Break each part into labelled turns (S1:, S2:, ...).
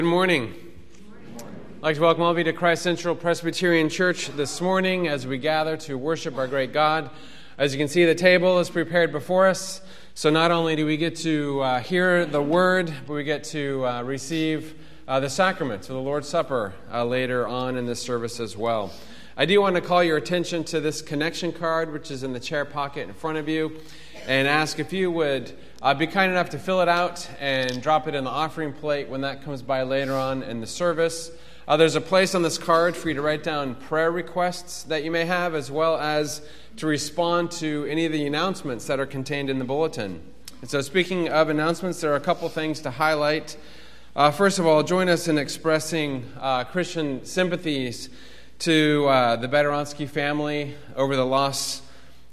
S1: Good morning. I'd like to welcome all of you to Christ Central Presbyterian Church this morning as we gather to worship our great God. As you can see, the table is prepared before us. So not only do we get to hear the word, but we get to receive the sacrament of the Lord's Supper later on in this service as well. I do want to call your attention to this connection card, which is in the chair pocket in front of you, and ask if you would be kind enough to fill it out and drop it in the offering plate when that comes by later on in the service. There's a place on this card for you to write down prayer requests that you may have, as well as to respond to any of the announcements that are contained in the bulletin. And so speaking of announcements, there are a couple things to highlight. First of all, join us in expressing Christian sympathies to the Bedoronsky family over the loss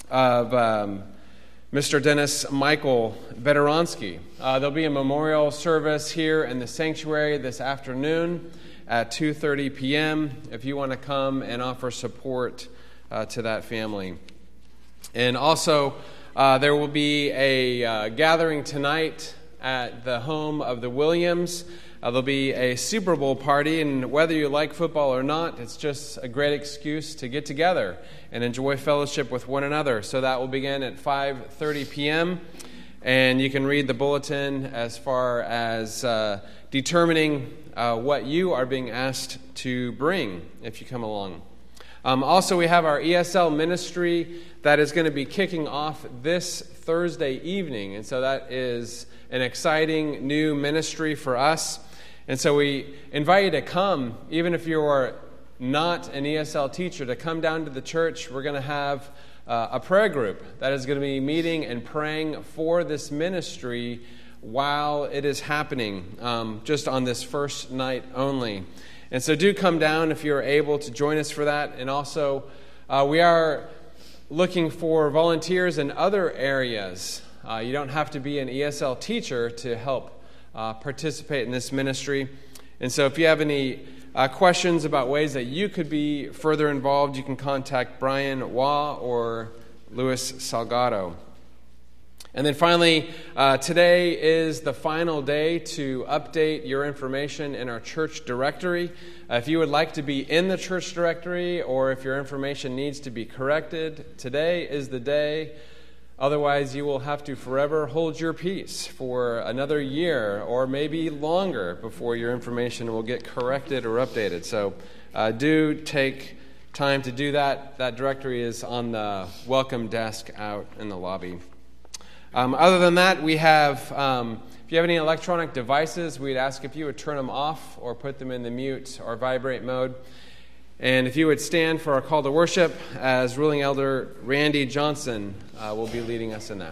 S1: of Mr. Dennis Michael Bedoronsky. There'll be a memorial service here in the sanctuary this afternoon at 2:30 p.m. if you want to come and offer support to that family. And also, there will be a gathering tonight at the home of the Williams. There'll be a Super Bowl party, and whether you like football or not, it's just a great excuse to get together and enjoy fellowship with one another. So that will begin at 5:30 p.m., and you can read the bulletin as far as determining what you are being asked to bring if you come along. Also, we have our ESL ministry that is going to be kicking off this Thursday evening, and so that is an exciting new ministry for us. And so we invite you to come, even if you are not an ESL teacher, to come down to the church. We're going to have a prayer group that is going to be meeting and praying for this ministry while it is happening, just on this first night only. And so do come down if you're able to join us for that. And also, we are looking for volunteers in other areas. You don't have to be an ESL teacher to help participate in this ministry. And so if you have any questions about ways that you could be further involved, you can contact Brian Waugh or Louis Salgado. And then finally, today is the final day to update your information in our church directory. If you would like to be in the church directory, or if your information needs to be corrected, today is the day. Otherwise, you will have to forever hold your peace for another year or maybe longer before your information will get corrected or updated. So do take time to do that. That directory is on the welcome desk out in the lobby. Other than that, we have, if you have any electronic devices, we'd ask if you would turn them off or put them in the mute or vibrate mode. And if you would stand for our call to worship, as ruling elder Randy Johnson will be leading us in that.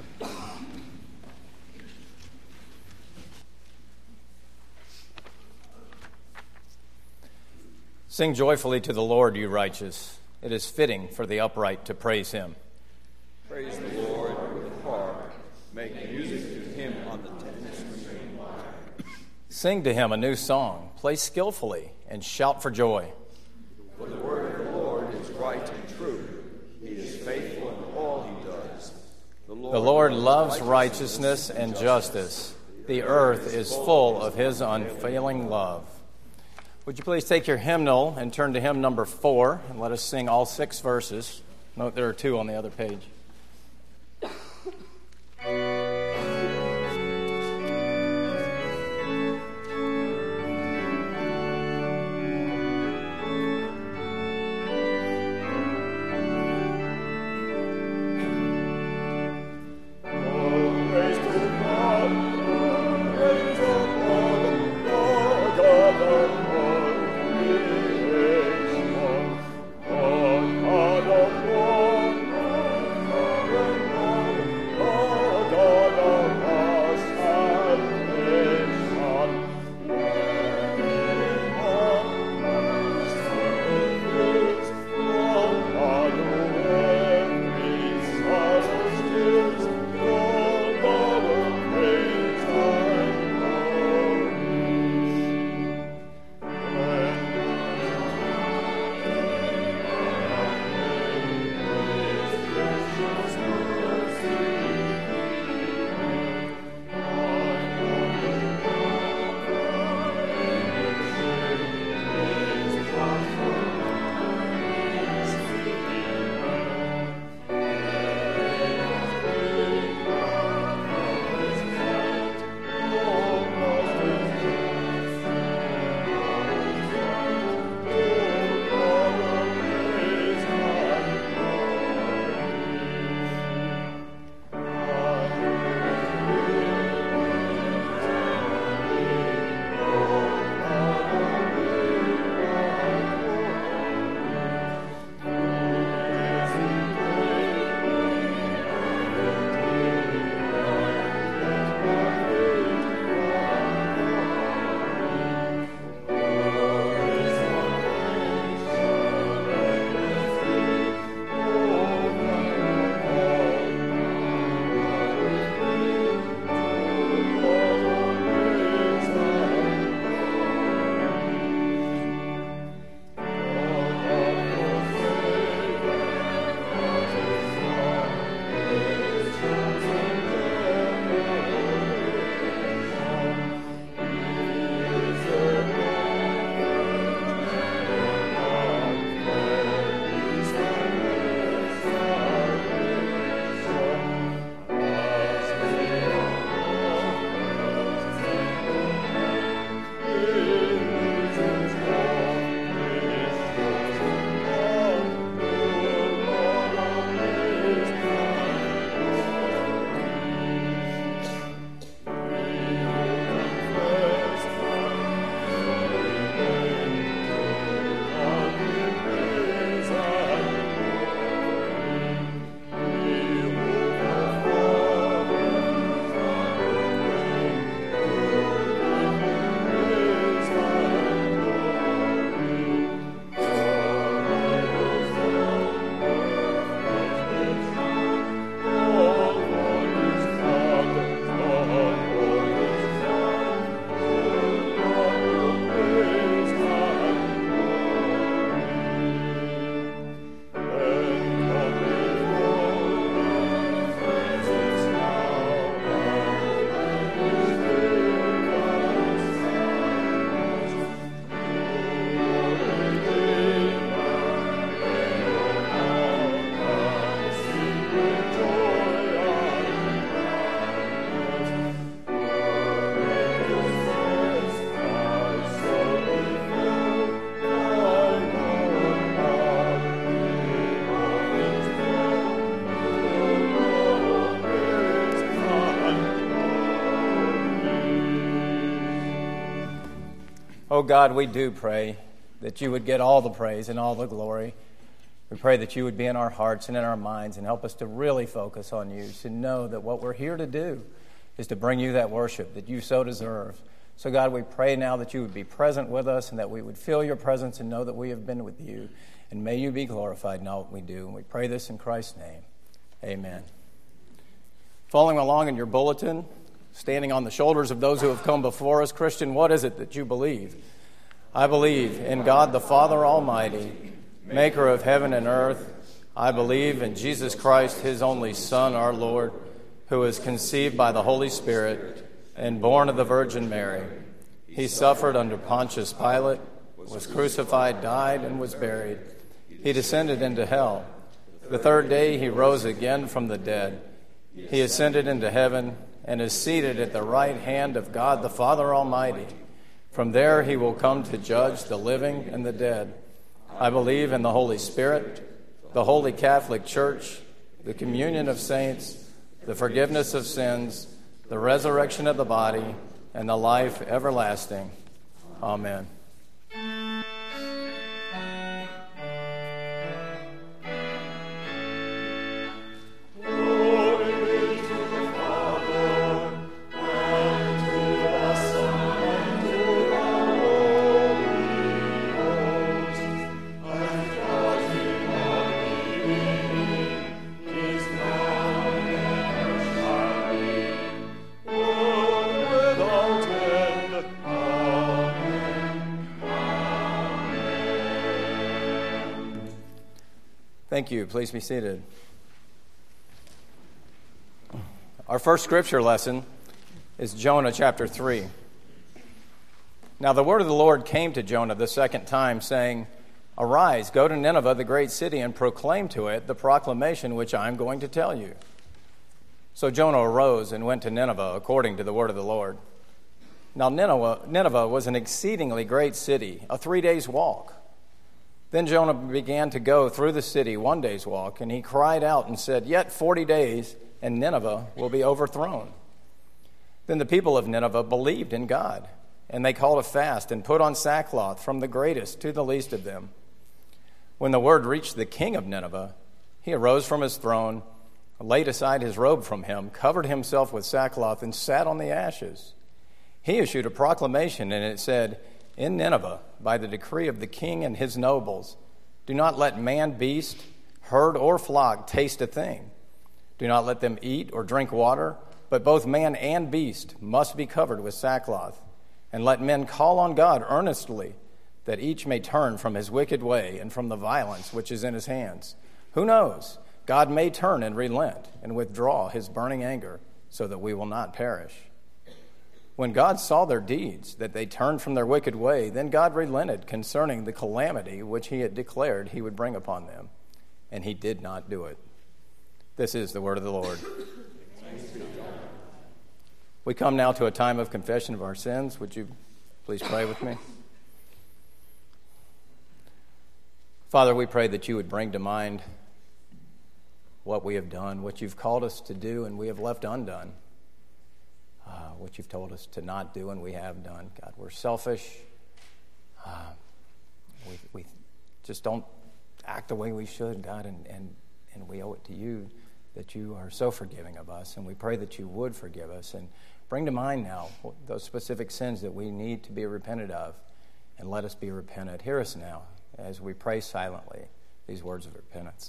S2: Sing joyfully to the Lord, you righteous. It is fitting for the upright to praise him.
S3: Praise the Lord with the harp. Make music to him on the 10-string lyre.
S2: Sing to him a new song. Play skillfully and shout for joy.
S3: For the word of the Lord is right and true. He is faithful in all he does.
S2: The Lord loves righteousness and justice. The earth is full of his unfailing love. Would you please take your hymnal and turn to hymn number 4, and let us sing all 6 verses. Note there are 2 on the other page. Oh God, we do pray that you would get all the praise and all the glory. We pray that you would be in our hearts and in our minds and help us to really focus on you, to know that what we're here to do is to bring you that worship that you so deserve. So God, we pray now that you would be present with us and that we would feel your presence and know that we have been with you. And may you be glorified in all that we do. And we pray this in Christ's name. Amen. Following along in your bulletin, standing on the shoulders of those who have come before us, Christian, what is it that you believe? I believe in God the Father Almighty, maker of heaven and earth. I believe in Jesus Christ, his only Son, our Lord, who was conceived by the Holy Spirit and born of the Virgin Mary. He suffered under Pontius Pilate, was crucified, died, and was buried. He descended into hell. The third day he rose again from the dead. He ascended into heaven and is seated at the right hand of God the Father Almighty. From there he will come to judge the living and the dead. I believe in the Holy Spirit, the Holy Catholic Church, the communion of saints, the forgiveness of sins, the resurrection of the body, and the life everlasting. Amen. Thank you. Please be seated. Our first scripture lesson is Jonah chapter 3. Now the word of the Lord came to Jonah the second time, saying, Arise, go to Nineveh, the great city, and proclaim to it the proclamation which I am going to tell you. So Jonah arose and went to Nineveh according to the word of the Lord. Now Nineveh was an exceedingly great city, a 3 days' walk. Then Jonah began to go through the city 1 day's walk, and he cried out and said, Yet 40 days, and Nineveh will be overthrown. Then the people of Nineveh believed in God, and they called a fast and put on sackcloth from the greatest to the least of them. When the word reached the king of Nineveh, he arose from his throne, laid aside his robe from him, covered himself with sackcloth, and sat on the ashes. He issued a proclamation, and it said, In Nineveh, by the decree of the king and his nobles, do not let man, beast, herd, or flock taste a thing. Do not let them eat or drink water, but both man and beast must be covered with sackcloth. And let men call on God earnestly, that each may turn from his wicked way and from the violence which is in his hands. Who knows? God may turn and relent and withdraw his burning anger, so that we will not perish. When God saw their deeds, that they turned from their wicked way, then God relented concerning the calamity which he had declared he would bring upon them, and he did not do it. This is the word of the Lord. We come now to a time of confession of our sins. Would you please pray with me? Father, we pray that you would bring to mind what we have done, what you've called us to do, and we have left undone. What you've told us to not do, and we have done. God, we're selfish. We just don't act the way we should, God, and we owe it to you that you are so forgiving of us, and we pray that you would forgive us and bring to mind now those specific sins that we need to be repented of, and let us be repentant. Hear us now as we pray silently these words of repentance.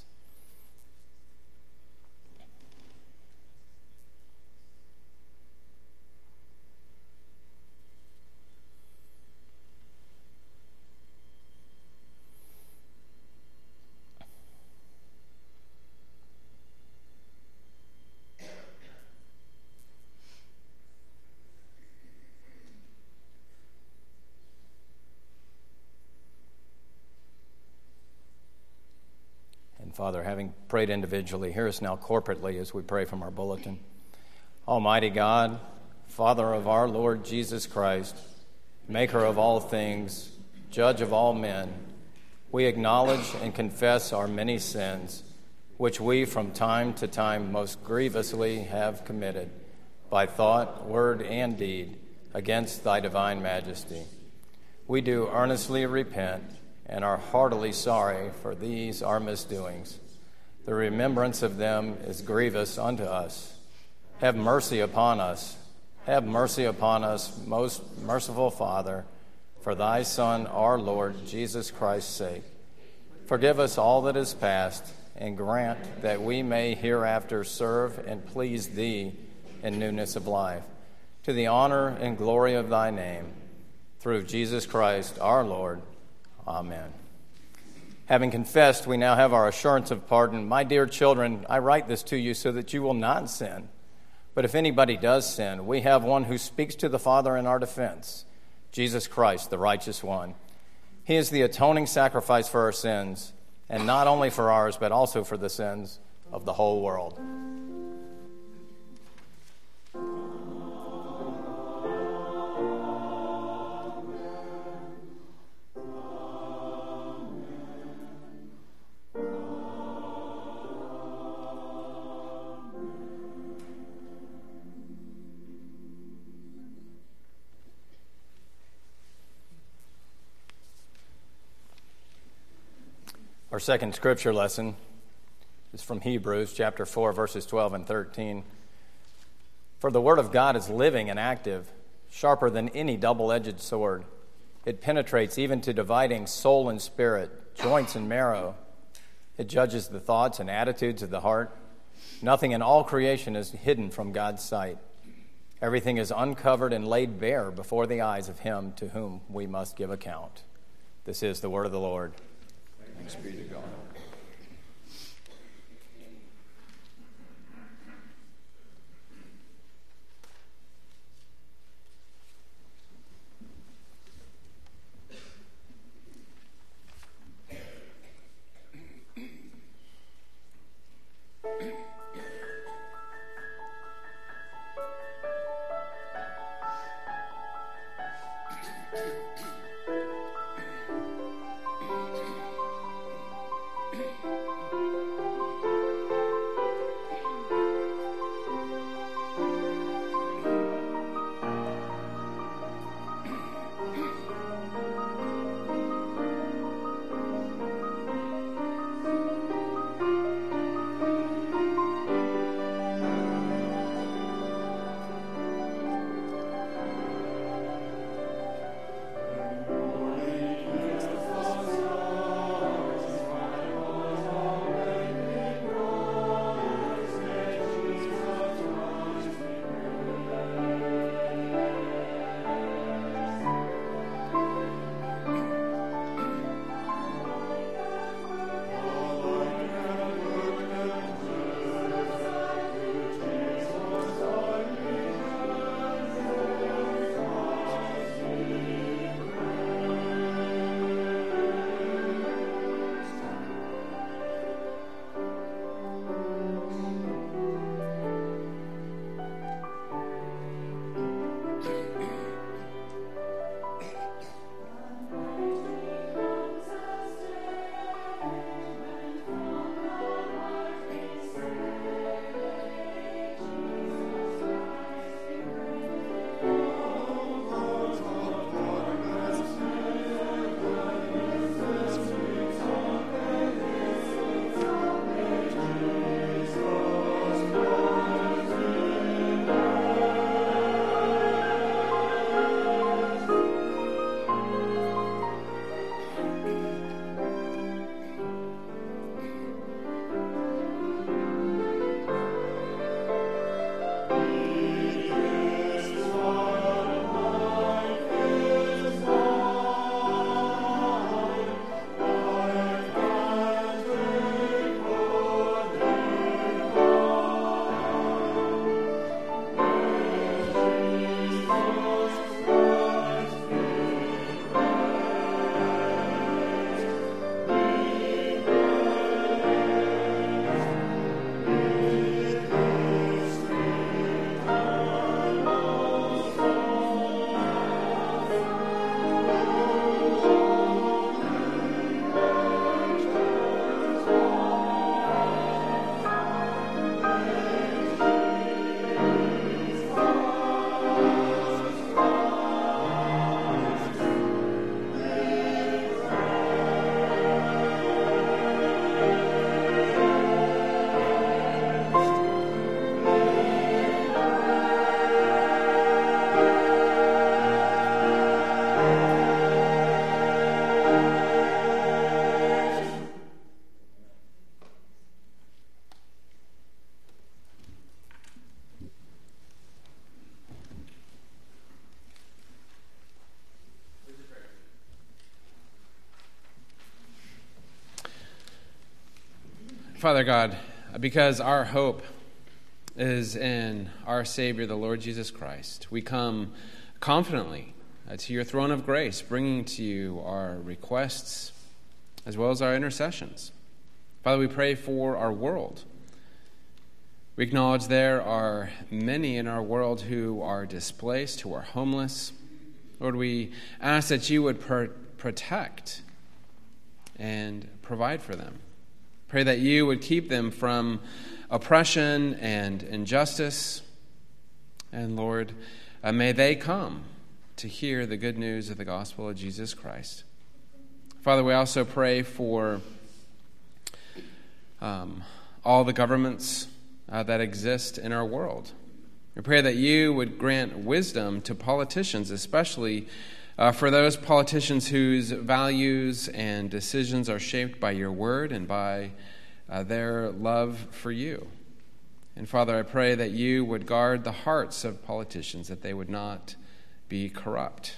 S2: Father, having prayed individually, hear us now corporately as we pray from our bulletin. Almighty God, Father of our Lord Jesus Christ, maker of all things, judge of all men, we acknowledge and confess our many sins, which we from time to time most grievously have committed, by thought, word, and deed, against thy divine majesty. we do earnestly repent and are heartily sorry for these our misdoings. The remembrance of them is grievous unto us. Have mercy upon us. Have mercy upon us, most merciful Father, for thy Son, our Lord, Jesus Christ's sake. Forgive us all that is past, and grant that we may hereafter serve and please thee in newness of life, to the honor and glory of thy name, through Jesus Christ, our Lord. Amen. Having confessed, we now have our assurance of pardon. My dear children, I write this to you so that you will not sin. But if anybody does sin, we have one who speaks to the Father in our defense, Jesus Christ, the righteous one. He is the atoning sacrifice for our sins, and not only for ours, but also for the sins of the whole world. Our second scripture lesson is from Hebrews chapter 4, verses 12 and 13. For the word of God is living and active, sharper than any double-edged sword. It penetrates even to dividing soul and spirit, joints and marrow. It judges the thoughts and attitudes of the heart. Nothing in all creation is hidden from God's sight. Everything is uncovered and laid bare before the eyes of him to whom we must give account. This is the word of the Lord.
S3: Thanks be to God.
S1: Father God, because our hope is in our Savior, the Lord Jesus Christ, we come confidently to your throne of grace, bringing to you our requests as well as our intercessions. Father, we pray for our world. We acknowledge there are many in our world who are displaced, who are homeless. Lord, we ask that you would protect and provide for them. Pray that you would keep them from oppression and injustice. And Lord, may they come to hear the good news of the gospel of Jesus Christ. Father, we also pray for all the governments that exist in our world. We pray that you would grant wisdom to politicians, especially for those politicians whose values and decisions are shaped by your word and by their love for you. And Father, I pray that you would guard the hearts of politicians, that they would not be corrupt.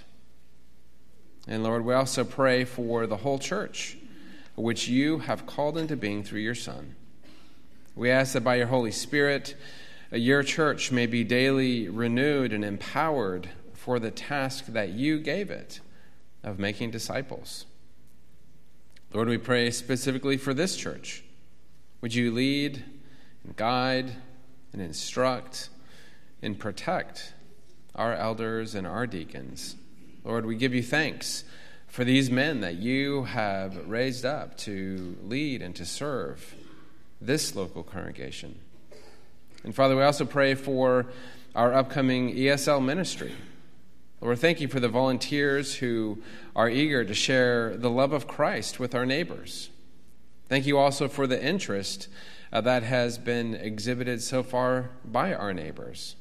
S1: And Lord, we also pray for the whole church, which you have called into being through your Son. We ask that by your Holy Spirit, your church may be daily renewed and empowered for the task that you gave it of making disciples. Lord, we pray specifically for this church. Would you lead and guide and instruct and protect our elders and our deacons? Lord, we give you thanks for these men that you have raised up to lead and to serve this local congregation. And Father, we also pray for our upcoming ESL ministry. Lord, thank you for the volunteers who are eager to share the love of Christ with our neighbors. Thank you also for the interest that has been exhibited so far by our neighbors.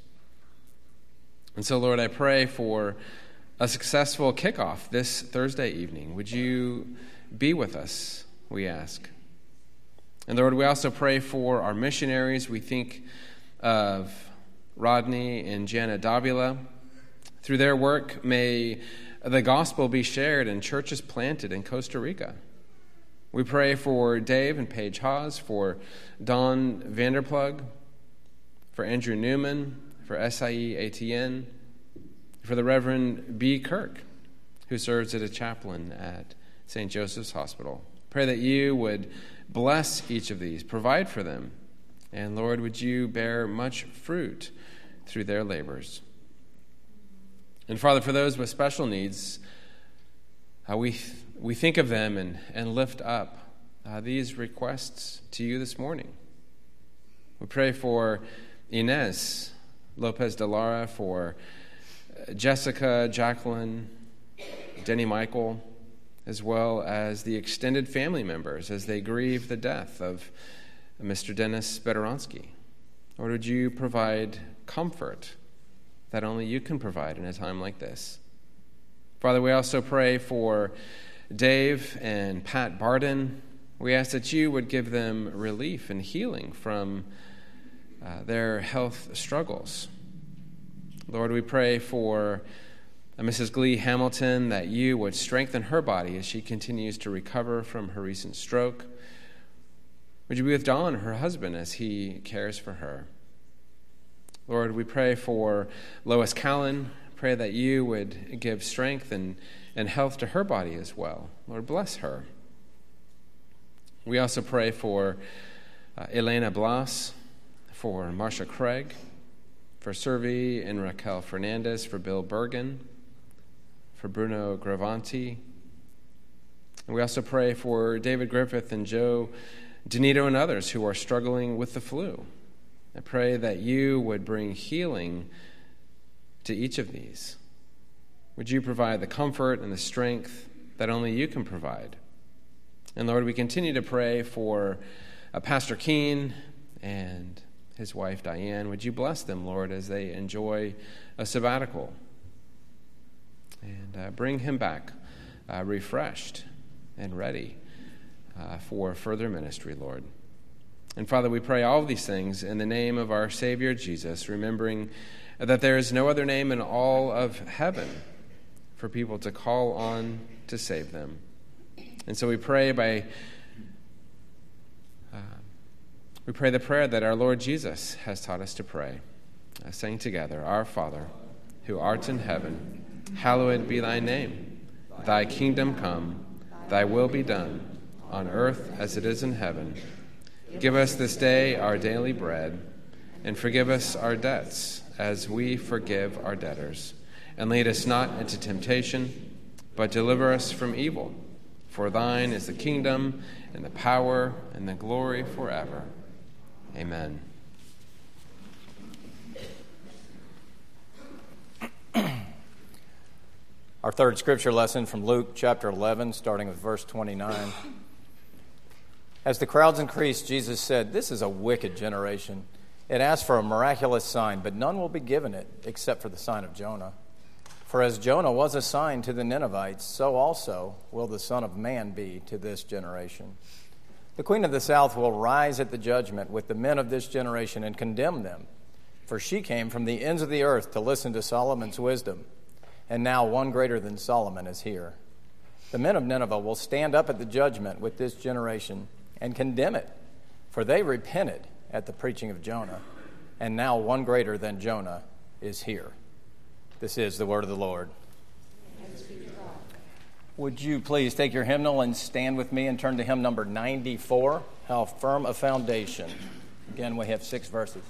S1: And so, Lord, I pray for a successful kickoff this Thursday evening. Would you be with us, we ask. And Lord, we also pray for our missionaries. We think of Rodney and Jana Davila. Through their work, may the gospel be shared and churches planted in Costa Rica. We pray for Dave and Paige Haas, for Don Vanderplug, for Andrew Newman, for SIE ATN, for the Reverend B. Kirk, who serves as a chaplain at St. Joseph's Hospital. Pray that you would bless each of these, provide for them, and Lord, would you bear much fruit through their labors. And Father, for those with special needs, we think of them and lift up these requests to you this morning. We pray for Inez Lopez de Lara, for Jessica, Jacqueline, Denny Michael, as well as the extended family members as they grieve the death of Mr. Dennis Bedoronsky. Lord, would you provide comfort that only you can provide in a time like this? Father, we also pray for Dave and Pat Barden. We ask that you would give them relief and healing from their health struggles. Lord, we pray for Mrs. Glee Hamilton, that you would strengthen her body as she continues to recover from her recent stroke. Would you be with Don, her husband, as he cares for her? Lord, we pray for Lois Callan. Pray that you would give strength and health to her body as well. Lord, bless her. We also pray for Elena Blas, for Marcia Craig, for Servi and Raquel Fernandez, for Bill Bergen, for Bruno Gravanti. And we also pray for David Griffith and Joe Donito and others who are struggling with the flu. I pray that you would bring healing to each of these. Would you provide the comfort and the strength that only you can provide? And Lord, we continue to pray for Pastor Keene and his wife Diane. Would you bless them, Lord, as they enjoy a sabbatical? And bring him back refreshed and ready for further ministry, Lord. And Father, we pray all of these things in the name of our Savior Jesus, remembering that there is no other name in all of heaven for people to call on to save them. And so we pray by We pray the prayer that our Lord Jesus has taught us to pray, saying together, Our Father, who art in heaven, hallowed be thy name. Thy kingdom come, thy will be done, on earth as it is in heaven. Give us this day our daily bread, and forgive us our debts, as we forgive our debtors. And lead us not into temptation, but deliver us from evil. For thine is the kingdom, and the power, and the glory forever. Amen.
S2: Our third scripture lesson from Luke chapter 11, starting with verse 29. As the crowds increased, Jesus said, "This is a wicked generation. It asks for a miraculous sign, but none will be given it except for the sign of Jonah. For as Jonah was a sign to the Ninevites, so also will the Son of Man be to this generation. The Queen of the South will rise at the judgment with the men of this generation and condemn them. For she came from the ends of the earth to listen to Solomon's wisdom. And now one greater than Solomon is here. The men of Nineveh will stand up at the judgment with this generation and condemn it, for they repented at the preaching of Jonah, and now one greater than Jonah is here." This is the word of the Lord. Would you please take your hymnal and stand with me and turn to hymn number 94, How Firm a Foundation. Again, we have 6 verses.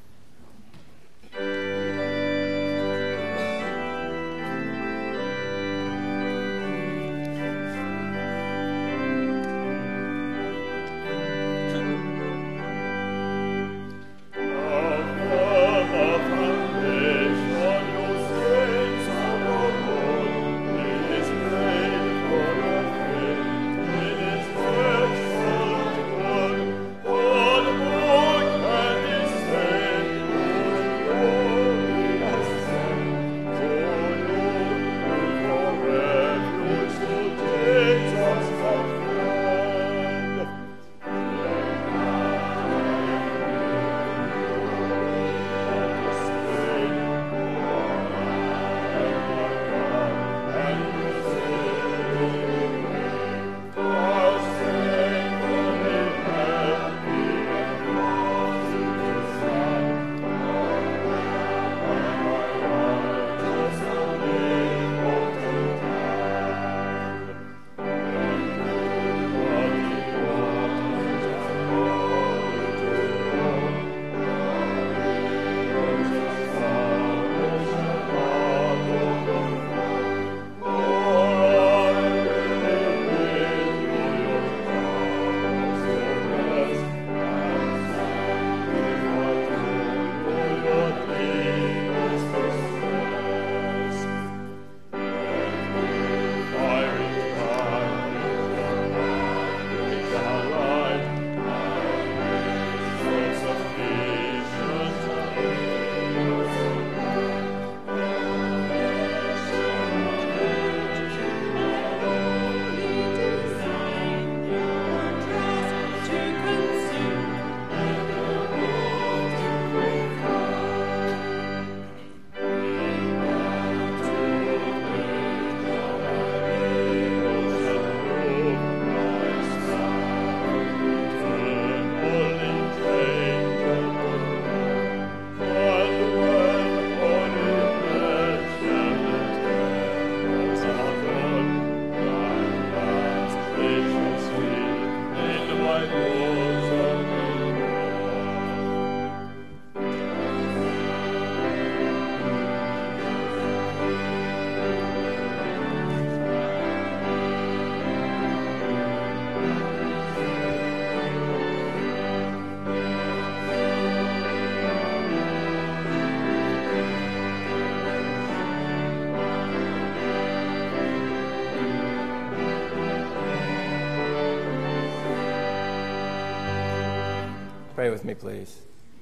S2: Pray with me, please.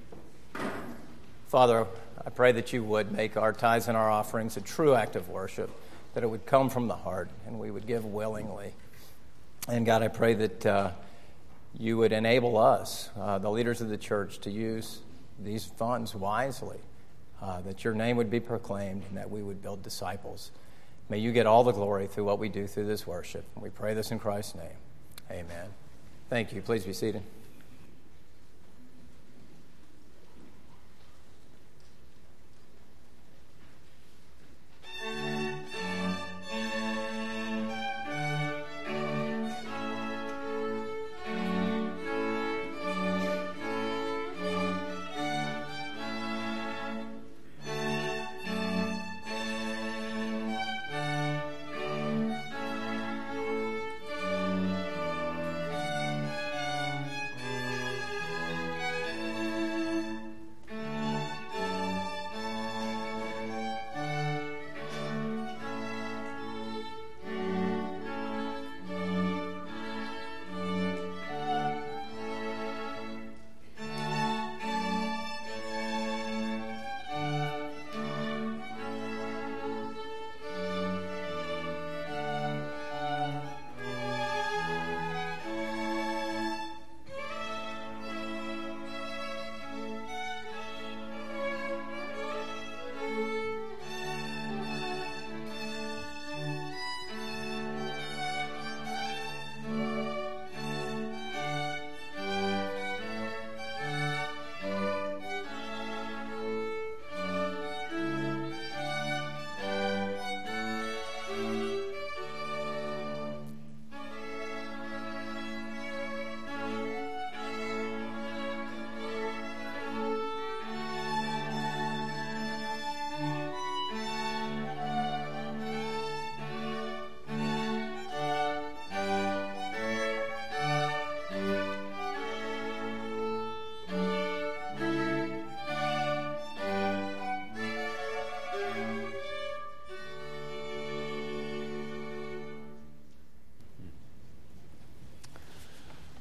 S2: Father, I pray that you would make our tithes and our offerings a true act of worship, that it would come from the heart and we would give willingly. And God, I pray that you would enable us, the leaders of the church, to use these funds wisely, that your name would be proclaimed and that we would build disciples. May you get all the glory through what we do through this worship. And we pray this in Christ's name. Amen. Thank you. Please be seated.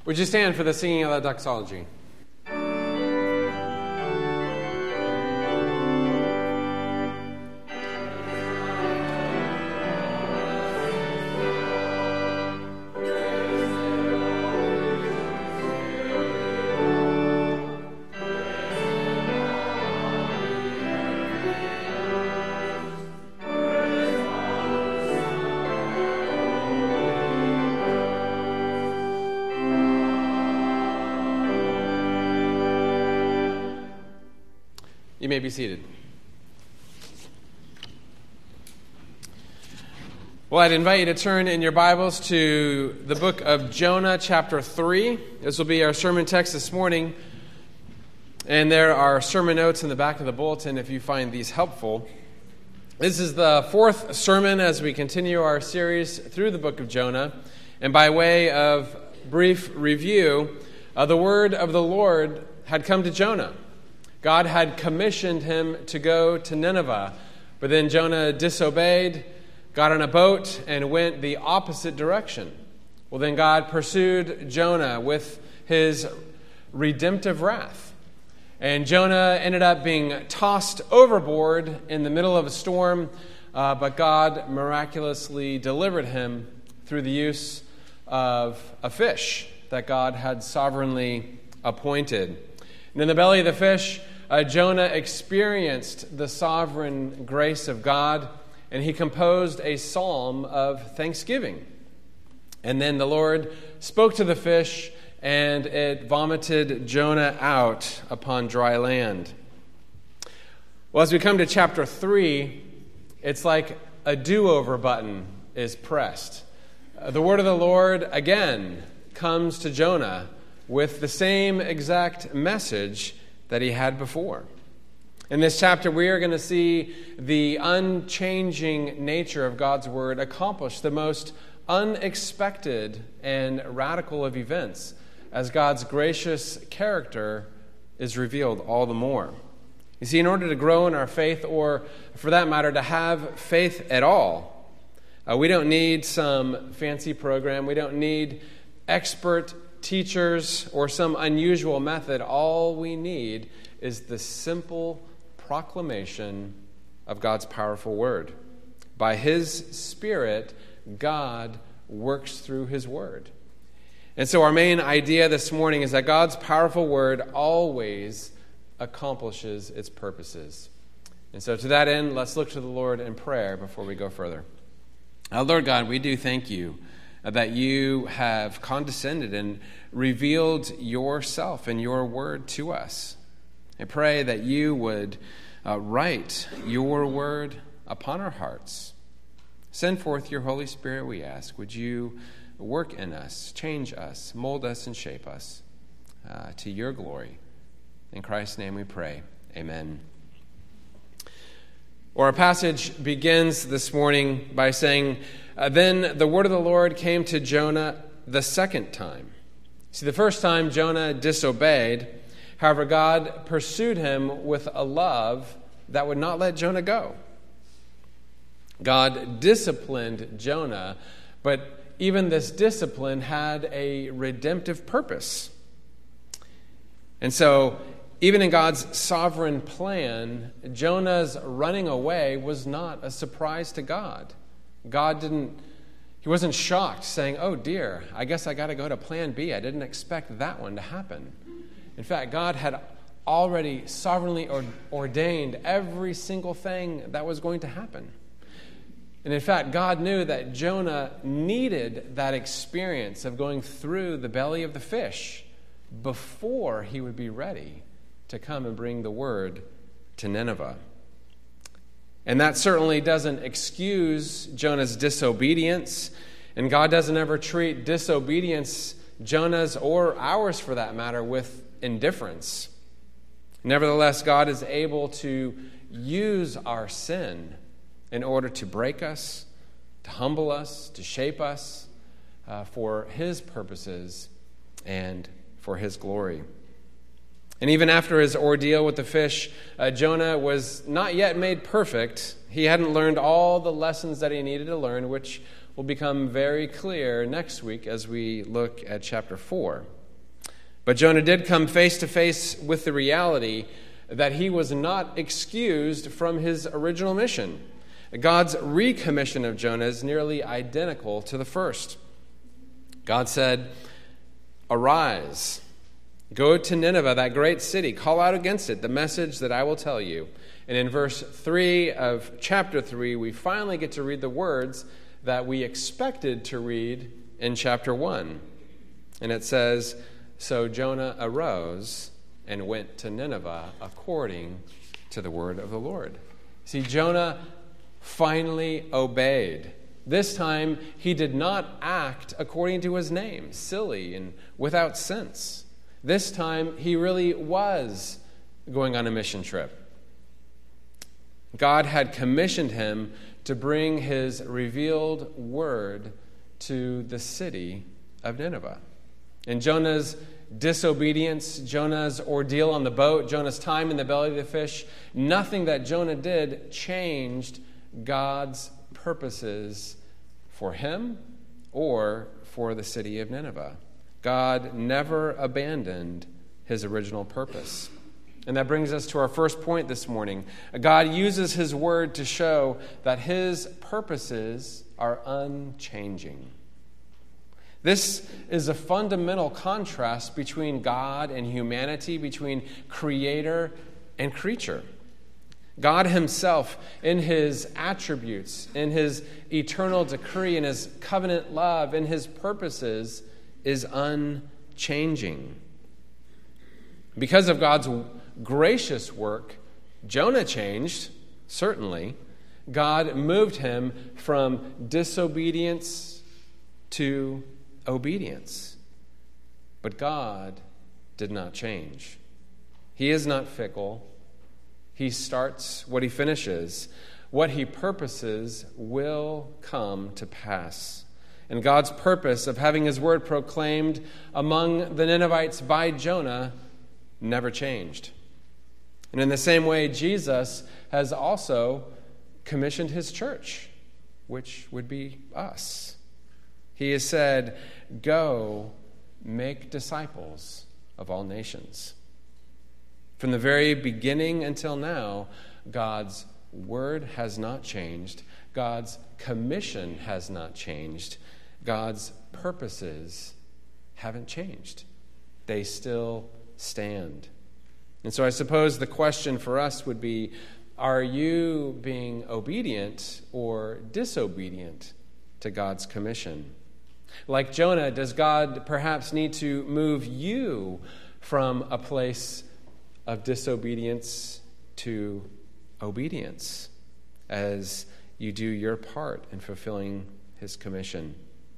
S1: Would you stand for the singing of the doxology? You may be seated. Well, I'd invite you to turn in your Bibles to the book of Jonah, chapter 3. This will be our sermon text this morning. And there are sermon notes in the back of the bulletin if you find these helpful. This is the fourth sermon as we continue our series through the book of Jonah. And by way of brief review, the word of the Lord had come to Jonah. God had commissioned him to go to Nineveh, but then Jonah disobeyed, got on a boat, and went the opposite direction. Well, then God pursued Jonah with his redemptive wrath. And Jonah ended up being tossed overboard in the middle of a storm, but God miraculously delivered him through the use of a fish that God had sovereignly appointed. And in the belly of the fish, Jonah experienced the sovereign grace of God, and he composed a psalm of thanksgiving. And then the Lord spoke to the fish, and it vomited Jonah out upon dry land. Well, as we come to chapter 3, it's like a do-over button is pressed. The word of the Lord again comes to Jonah with the same exact message that he had before. In this chapter, we are going to see the unchanging nature of God's word accomplish the most unexpected and radical of events as God's gracious character is revealed all the more. You see, in order to grow in our faith, or for that matter, to have faith at all, we don't need some fancy program. We don't need expert teachers or some unusual method. All we need is the simple proclamation of God's powerful word. By his Spirit, God works through his word. And so our main idea this morning is that God's powerful word always accomplishes its purposes. And so to that end, let's look to the Lord in prayer before we go further. Lord God, we do thank you that you have condescended and revealed yourself and your word to us. I pray that you would write your word upon our hearts. Send forth your Holy Spirit, we ask. Would you work in us, change us, mold us, and shape us to your glory. In Christ's name we pray. Amen. Well, our passage begins this morning by saying, then the word of the Lord came to Jonah the second time. See, the first time Jonah disobeyed, however, God pursued him with a love that would not let Jonah go. God disciplined Jonah, but even this discipline had a redemptive purpose. And so, even in God's sovereign plan, Jonah's running away was not a surprise to God. He wasn't shocked, saying, oh dear, I guess I got to go to plan B. I didn't expect that one to happen. In fact, God had already sovereignly ordained every single thing that was going to happen. And in fact, God knew that Jonah needed that experience of going through the belly of the fish before he would be ready to come and bring the word to Nineveh. And that certainly doesn't excuse Jonah's disobedience. And God doesn't ever treat disobedience, Jonah's or ours for that matter, with indifference. Nevertheless, God is able to use our sin in order to break us, to humble us, to shape us for his purposes and for his glory. And even after his ordeal with the fish, Jonah was not yet made perfect. He hadn't learned all the lessons that he needed to learn, which will become very clear next week as we look at chapter 4. But Jonah did come face to face with the reality that he was not excused from his original mission. God's recommission of Jonah is nearly identical to the first. God said, "Arise, go to Nineveh, that great city. Call out against it the message that I will tell you." And in verse 3 of chapter 3, we finally get to read the words that we expected to read in chapter 1. And it says, "So Jonah arose and went to Nineveh according to the word of the Lord." See, Jonah finally obeyed. This time, he did not act according to his name, silly and without sense. This time, he really was going on a mission trip. God had commissioned him to bring his revealed word to the city of Nineveh. And Jonah's disobedience, Jonah's ordeal on the boat, Jonah's time in the belly of the fish, nothing that Jonah did changed God's purposes for him or for the city of Nineveh. God never abandoned his original purpose. And that brings us to our first point this morning. God uses his word to show that his purposes are unchanging. This is a fundamental contrast between God and humanity, between creator and creature. God himself, in his attributes, in his eternal decree, in his covenant love, in his purposes, is unchanging. Because of God's gracious work, Jonah changed, certainly. God moved him from disobedience to obedience. But God did not change. He is not fickle. He starts what he finishes. What he purposes will come to pass. And God's purpose of having his word proclaimed among the Ninevites by Jonah never changed. And in the same way, Jesus has also commissioned his church, which would be us. He has said, "Go, make disciples of all nations." From the very beginning until now, God's word has not changed. God's commission has not changed. God's purposes haven't changed. They still stand. And so I suppose the question for us would be, are you being obedient or disobedient to God's commission? Like Jonah, does God perhaps need to move you from a place of disobedience to obedience as you do your part in fulfilling his commission?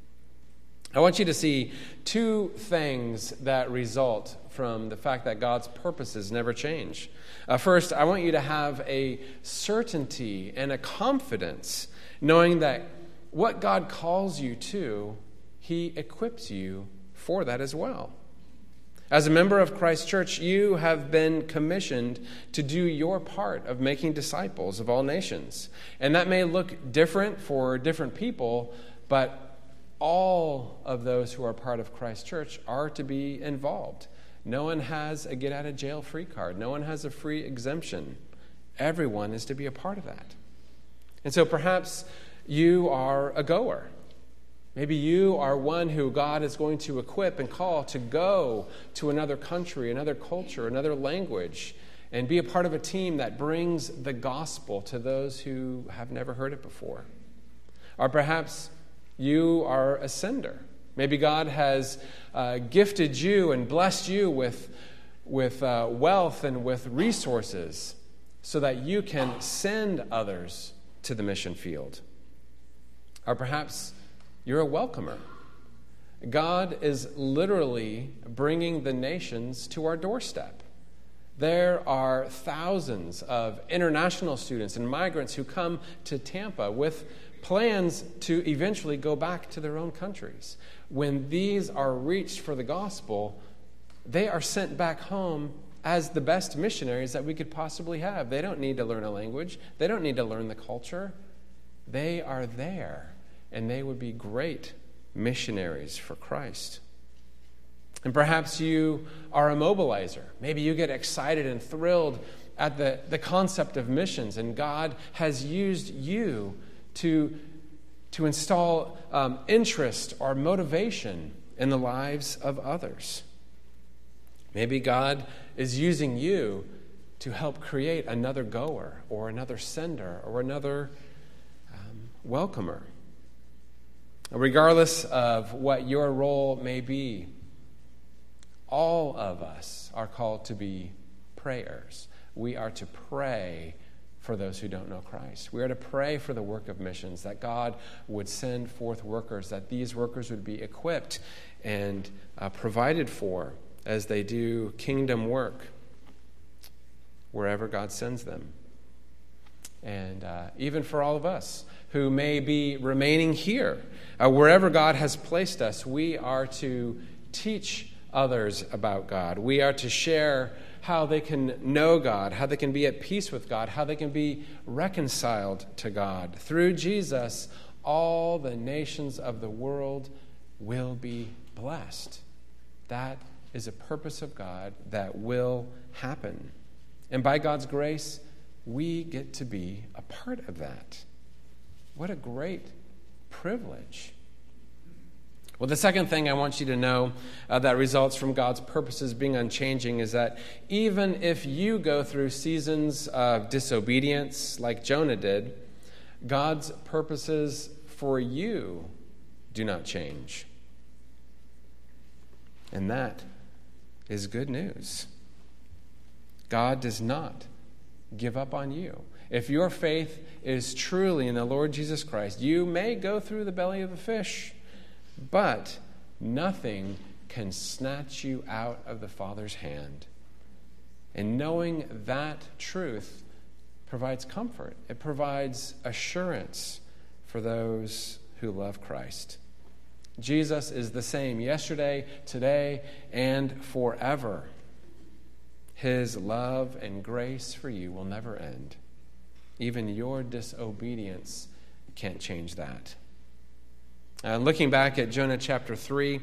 S1: I want you to see two things that result from the fact that God's purposes never change. First, I want you to have a certainty and a confidence knowing that what God calls you to, he equips you for that as well. As a member of Christ's church, you have been commissioned to do your part of making disciples of all nations. And that may look different for different people, but all of those who are part of Christ's church are to be involved. No one has a get-out-of-jail-free card. No one has a free exemption. Everyone is to be a part of that. And so perhaps you are a goer. Maybe you are one who God is going to equip and call to go to another country, another culture, another language, and be a part of a team that brings the gospel to those who have never heard it before. Or perhaps you are a sender. Maybe God has gifted you and blessed you with wealth and with resources so that you can send others to the mission field. Or perhaps you're a welcomer. God is literally bringing the nations to our doorstep. There are thousands of international students and migrants who come to Tampa with plans to eventually go back to their own countries. When these are reached for the gospel, they are sent back home as the best missionaries that we could possibly have. They don't need to learn a language. They don't need to learn the culture. They are there, and they would be great missionaries for Christ. And perhaps you are a mobilizer. Maybe you get excited and thrilled at the concept of missions, and God has used you to install interest or motivation in the lives of others. Maybe God is using you to help create another goer or another sender or another welcomer. Regardless of what your role may be, all of us are called to be prayers. We are to pray for those who don't know Christ. We are to pray for the work of missions, that God would send forth workers, that these workers would be equipped and provided for as they do kingdom work wherever God sends them. And even for all of us who may be remaining here, wherever God has placed us, we are to teach others about God. We are to share how they can know God, how they can be at peace with God, how they can be reconciled to God. Through Jesus, all the nations of the world will be blessed. That is a purpose of God that will happen. And by God's grace, we get to be a part of that. What a great privilege. Well, the second thing I want you to know that results from God's purposes being unchanging is that even if you go through seasons of disobedience like Jonah did, God's purposes for you do not change. And that is good news. God does not give up on you. If your faith is truly in the Lord Jesus Christ, you may go through the belly of a fish, but nothing can snatch you out of the Father's hand. And knowing that truth provides comfort. It provides assurance for those who love Christ. Jesus is the same yesterday, today, and forever. His love and grace for you will never end. Even your disobedience can't change that. Looking back at Jonah chapter 3,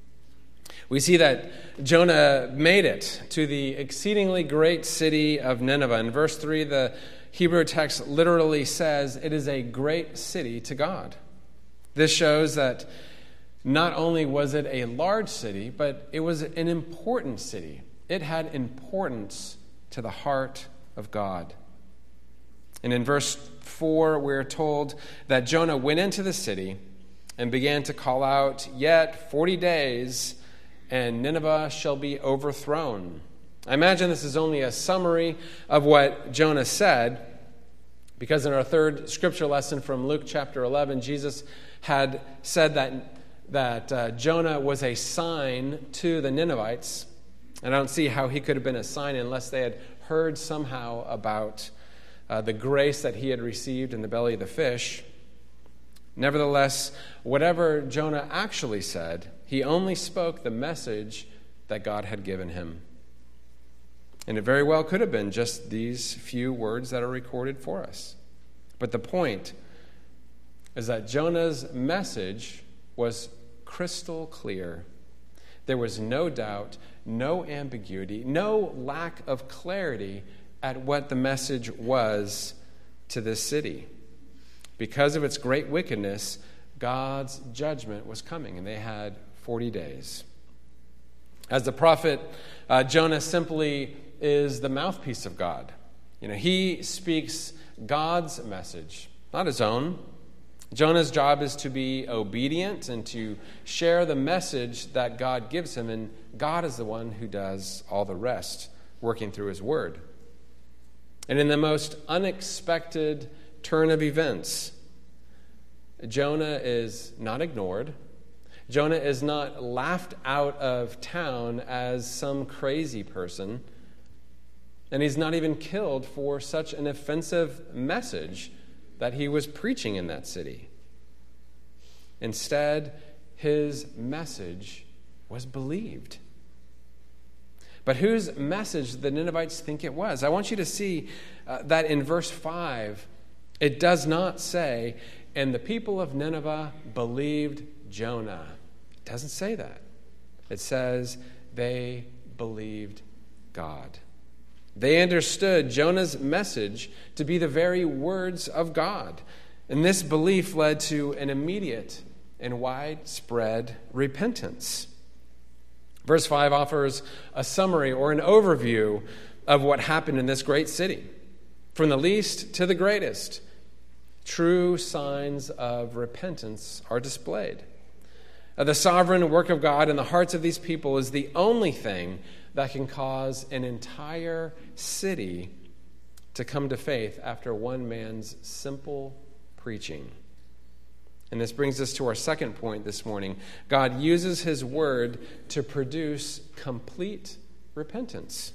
S1: we see that Jonah made it to the exceedingly great city of Nineveh. In verse 3, the Hebrew text literally says, it is a great city to God. This shows that not only was it a large city, but it was an important city. It had importance to the heart of God. And in verse 4, we're told that Jonah went into the city and began to call out, "Yet 40 days, and Nineveh shall be overthrown." I imagine this is only a summary of what Jonah said, because in our third scripture lesson from Luke chapter 11, Jesus had said that Jonah was a sign to the Ninevites. And I don't see how he could have been a sign unless they had heard somehow about the grace that he had received in the belly of the fish. Nevertheless, whatever Jonah actually said, he only spoke the message that God had given him. And it very well could have been just these few words that are recorded for us. But the point is that Jonah's message was crystal clear. There was no doubt, no ambiguity, no lack of clarity at what the message was to this city. Because of its great wickedness, God's judgment was coming, and they had 40 days. As the prophet, Jonah simply is the mouthpiece of God. He speaks God's message, not his own. Jonah's job is to be obedient and to share the message that God gives him, and God is the one who does all the rest, working through his word. And in the most unexpected turn of events, Jonah is not ignored. Jonah is not laughed out of town as some crazy person. And he's not even killed for such an offensive message that he was preaching in that city. Instead, his message was believed. But whose message did the Ninevites think it was? I want you to see that in verse 5, it does not say, "And the people of Nineveh believed Jonah." It doesn't say that. It says they believed God. They understood Jonah's message to be the very words of God. And this belief led to an immediate and widespread repentance. Verse 5 offers a summary or an overview of what happened in this great city. From the least to the greatest, true signs of repentance are displayed. The sovereign work of God in the hearts of these people is the only thing that can cause an entire city to come to faith after one man's simple preaching. And this brings us to our second point this morning. God uses his word to produce complete repentance.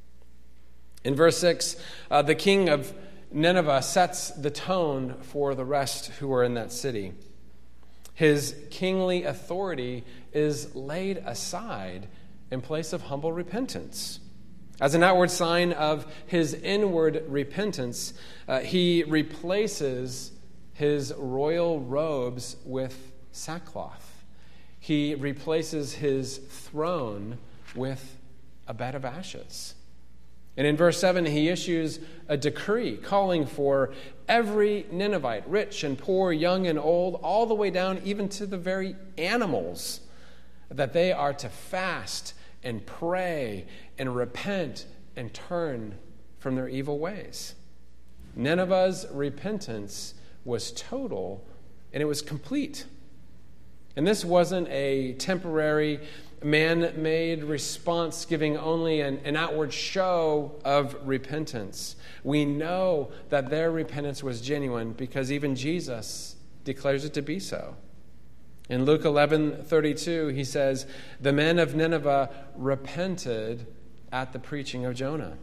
S1: In verse 6, the king of Nineveh sets the tone for the rest who are in that city. His kingly authority is laid aside in place of humble repentance. As an outward sign of his inward repentance, he replaces his royal robes with sackcloth. He replaces his throne with a bed of ashes. And in verse 7, he issues a decree calling for every Ninevite, rich and poor, young and old, all the way down even to the very animals, that they are to fast and pray and repent and turn from their evil ways. Nineveh's repentance was total and it was complete. And this wasn't a temporary, man-made response giving only an outward show of repentance. We know that their repentance was genuine because even Jesus declares it to be so. In Luke 11:32, he says, "The men of Nineveh repented at the preaching of Jonah."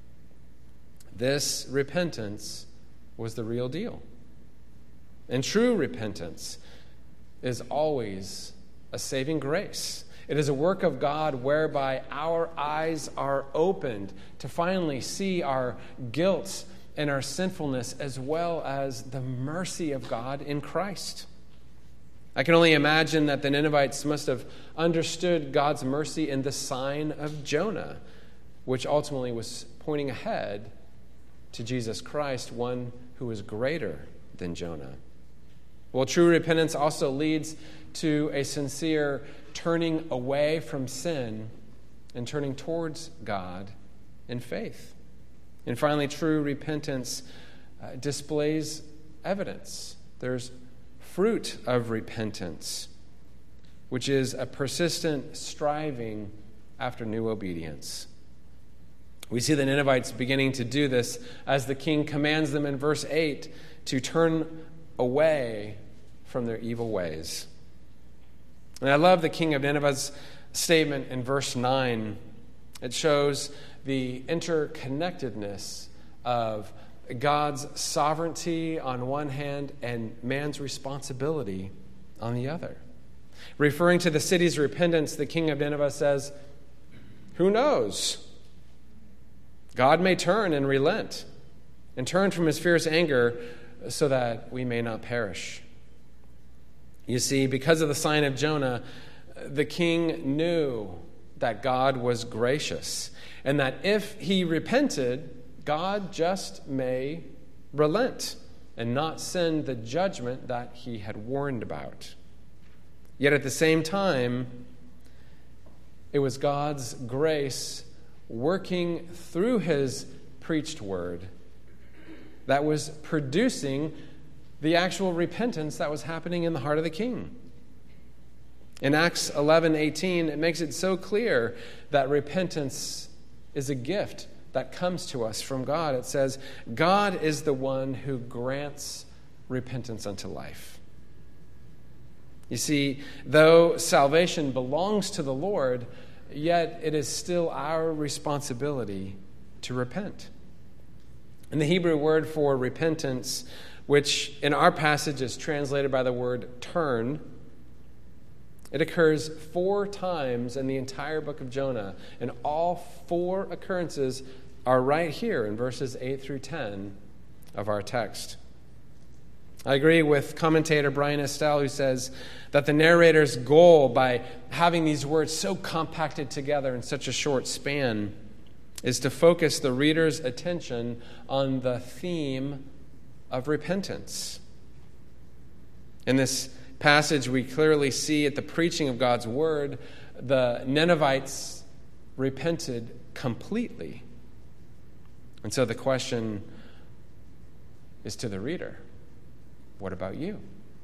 S1: This repentance was the real deal. And true repentance is always a saving grace. It is a work of God whereby our eyes are opened to finally see our guilt and our sinfulness as well as the mercy of God in Christ. I can only imagine that the Ninevites must have understood God's mercy in the sign of Jonah, which ultimately was pointing ahead to Jesus Christ, one who is greater than Jonah. Well, true repentance also leads to a sincere turning away from sin and turning towards God in faith. And finally, true repentance displays evidence. There's fruit of repentance, which is a persistent striving after new obedience. We see the Ninevites beginning to do this as the king commands them in verse 8 to turn away from their evil ways. And I love the king of Nineveh's statement in verse 9. It shows the interconnectedness of God's sovereignty on one hand and man's responsibility on the other. Referring to the city's repentance, the king of Nineveh says, "Who knows? God may turn and relent and turn from his fierce anger so that we may not perish." You see, because of the sign of Jonah, the king knew that God was gracious and that if he repented, God just may relent and not send the judgment that he had warned about. Yet at the same time, it was God's grace working through his preached word that was producing the actual repentance that was happening in the heart of the king. In Acts 11:18, it makes it so clear that repentance is a gift that comes to us from God. It says, God is the one who grants repentance unto life. You see, though salvation belongs to the Lord, yet it is still our responsibility to repent. And the Hebrew word for repentance, which in our passage is translated by the word turn, it occurs 4 times in the entire book of Jonah, and all 4 occurrences are right here in verses 8 through 10 of our text. I agree with commentator Brian Estelle, who says that the narrator's goal by having these words so compacted together in such a short span is to focus the reader's attention on the theme of repentance. In this passage, we clearly see at the preaching of God's word, the Ninevites repented completely. And so the question is to the reader, what about you?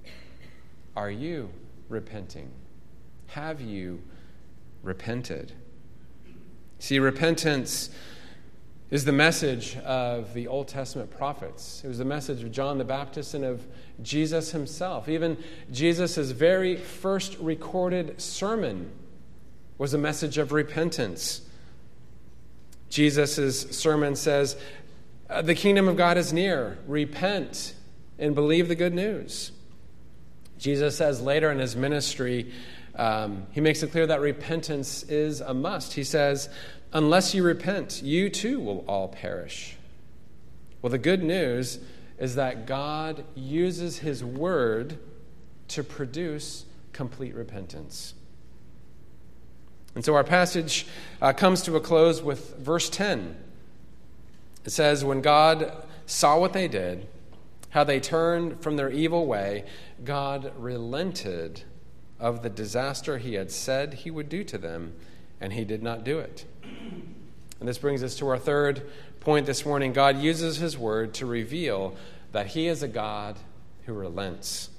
S1: Are you repenting? Have you repented? See, repentance is the message of the Old Testament prophets. It was the message of John the Baptist and of Jesus himself. Even Jesus' very first recorded sermon was a message of repentance. Jesus' sermon says, the kingdom of God is near. Repent and believe the good news. Jesus says later in his ministry, he makes it clear that repentance is a must. He says, unless you repent, you too will all perish. Well, the good news is that God uses his word to produce complete repentance. And so our passage comes to a close with verse 10. It says, when God saw what they did, how they turned from their evil way, God relented of the disaster he had said he would do to them, and he did not do it. And this brings us to our third point this morning. God uses his word to reveal that he is a God who relents.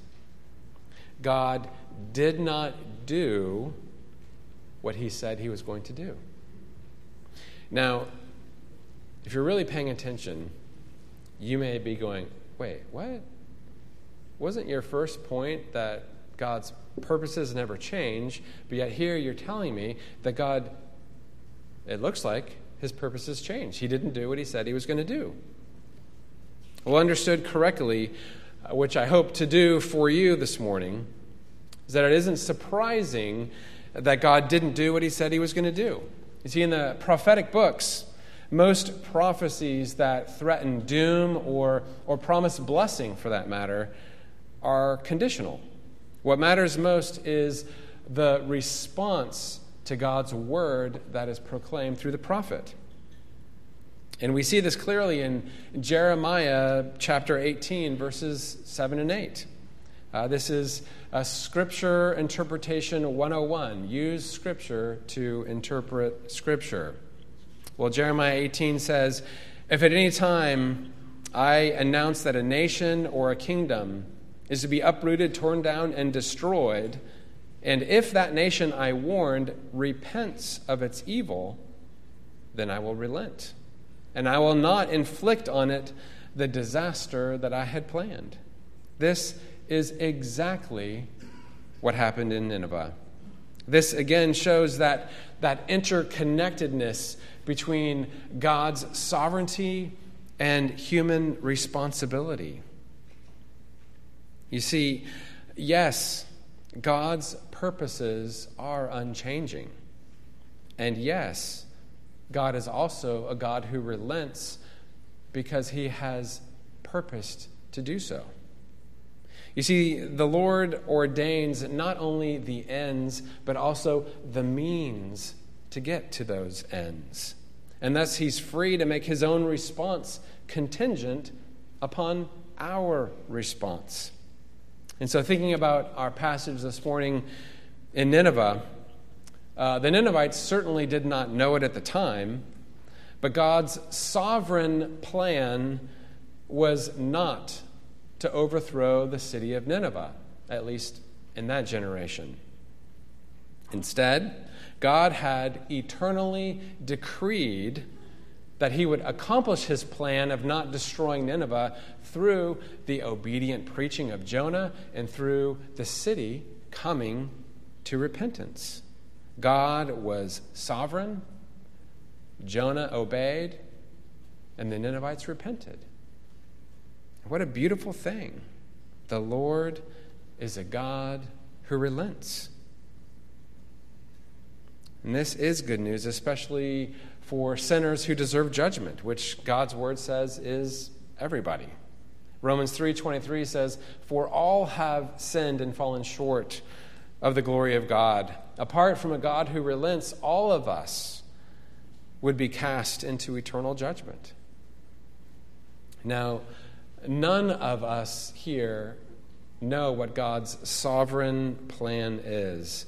S1: God did not do what he said he was going to do. Now, if you're really paying attention, you may be going, wait, what? Wasn't your first point that God's purposes never change, but yet here you're telling me that God, it looks like his purposes change. He didn't do what he said he was going to do. Well, understood correctly, which I hope to do for you this morning, is that it isn't surprising that God didn't do what he said he was going to do. You see, in the prophetic books, most prophecies that threaten doom or promise blessing, for that matter, are conditional. What matters most is the response to God's word that is proclaimed through the prophet. And we see this clearly in Jeremiah chapter 18, verses 7 and 8. This is a Scripture Interpretation 101. Use Scripture to interpret Scripture. Well, Jeremiah 18 says, if at any time I announce that a nation or a kingdom is to be uprooted, torn down, and destroyed, and if that nation I warned repents of its evil, then I will relent, and I will not inflict on it the disaster that I had planned. This is exactly what happened in Nineveh. This again shows that interconnectedness between God's sovereignty and human responsibility. You see, yes, God's purposes are unchanging. And yes, God is also a God who relents because he has purposed to do so. You see, the Lord ordains not only the ends, but also the means to get to those ends. And thus he's free to make his own response contingent upon our response. And so thinking about our passage this morning in Nineveh, the Ninevites certainly did not know it at the time, but God's sovereign plan was not to overthrow the city of Nineveh, at least in that generation. Instead, God had eternally decreed that he would accomplish his plan of not destroying Nineveh through the obedient preaching of Jonah and through the city coming to repentance. God was sovereign, Jonah obeyed, and the Ninevites repented. What a beautiful thing. The Lord is a God who relents. And this is good news, especially for sinners who deserve judgment, which God's word says is everybody. Romans 3:23 says, "For all have sinned and fallen short of the glory of God." Apart from a God who relents, all of us would be cast into eternal judgment. Now, none of us here know what God's sovereign plan is.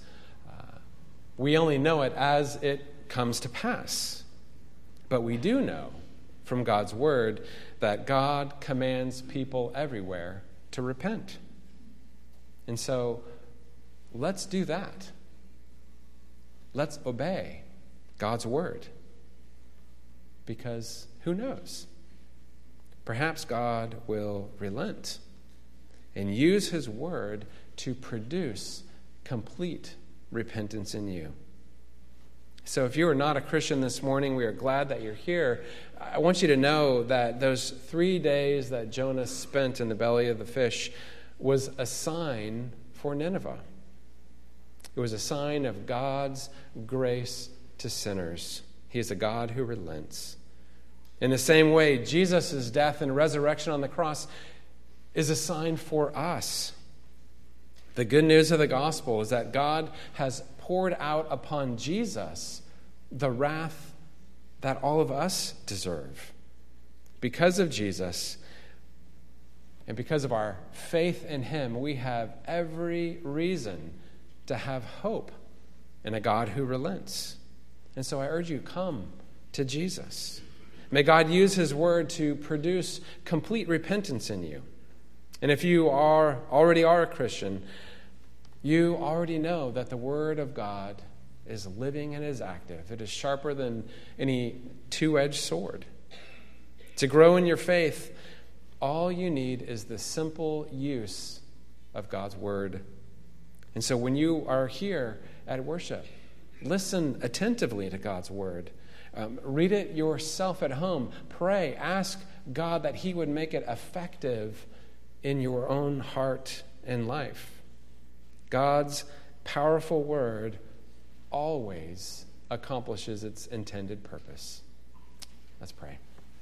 S1: We only know it as it comes to pass. But we do know from God's word that God commands people everywhere to repent. And so, let's do that. Let's obey God's word. Because who knows? Perhaps God will relent and use his word to produce complete repentance in you. So if you are not a Christian this morning, we are glad that you're here. I want you to know that those 3 days that Jonah spent in the belly of the fish was a sign for Nineveh. It was a sign of God's grace to sinners. He is a God who relents. In the same way, Jesus' death and resurrection on the cross is a sign for us. The good news of the gospel is that God has poured out upon Jesus the wrath that all of us deserve. Because of Jesus and because of our faith in him, we have every reason to have hope in a God who relents. And so I urge you, come to Jesus. May God use his word to produce complete repentance in you. And if you already are a Christian, you already know that the word of God is living and is active. It is sharper than any two-edged sword. To grow in your faith, all you need is the simple use of God's word. And so when you are here at worship, listen attentively to God's word. Read it yourself at home. Pray. Ask God that he would make it effective in your own heart and life. God's powerful word always accomplishes its intended purpose. Let's pray.